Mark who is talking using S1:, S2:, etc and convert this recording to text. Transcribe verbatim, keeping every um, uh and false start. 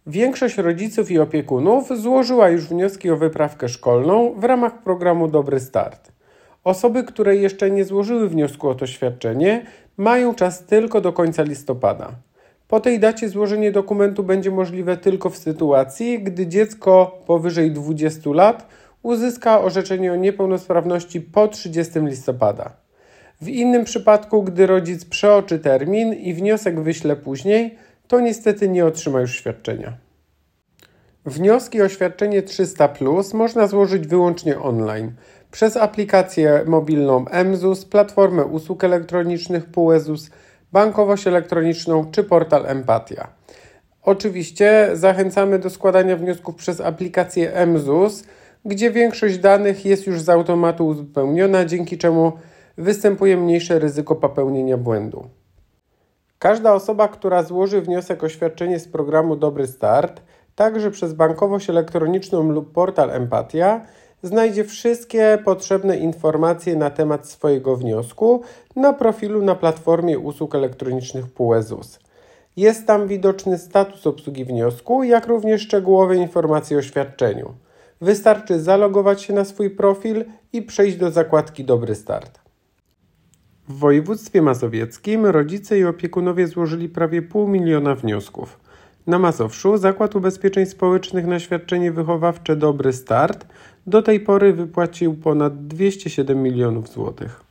S1: Większość rodziców i opiekunów złożyła już wnioski o wyprawkę szkolną w ramach programu Dobry Start. Osoby, które jeszcze nie złożyły wniosku o to świadczenie, mają czas tylko do końca listopada. Po tej dacie złożenie dokumentu będzie możliwe tylko w sytuacji, gdy dziecko powyżej dwudziestu lat uzyska orzeczenie o niepełnosprawności po trzydziestego listopada. W innym przypadku, gdy rodzic przeoczy termin i wniosek wyśle później, to niestety nie otrzyma już świadczenia. Wnioski o świadczenie trzysta plus można złożyć wyłącznie online, przez aplikację mobilną M ZUS, platformę usług elektronicznych P U E ZUS, bankowość elektroniczną czy portal Empatia. Oczywiście zachęcamy do składania wniosków przez aplikację M ZUS, gdzie większość danych jest już z automatu uzupełniona, dzięki czemu występuje mniejsze ryzyko popełnienia błędu. Każda osoba, która złoży wniosek o świadczenie z programu Dobry Start, także przez bankowość elektroniczną lub portal Empatia, znajdzie wszystkie potrzebne informacje na temat swojego wniosku na profilu na platformie usług elektronicznych P U E ZUS. Jest tam widoczny status obsługi wniosku, jak również szczegółowe informacje o świadczeniu. Wystarczy zalogować się na swój profil i przejść do zakładki Dobry Start. W województwie mazowieckim rodzice i opiekunowie złożyli prawie pół miliona wniosków. Na Mazowszu Zakład Ubezpieczeń Społecznych na świadczenie wychowawcze Dobry Start do tej pory wypłacił ponad dwieście siedem milionów złotych.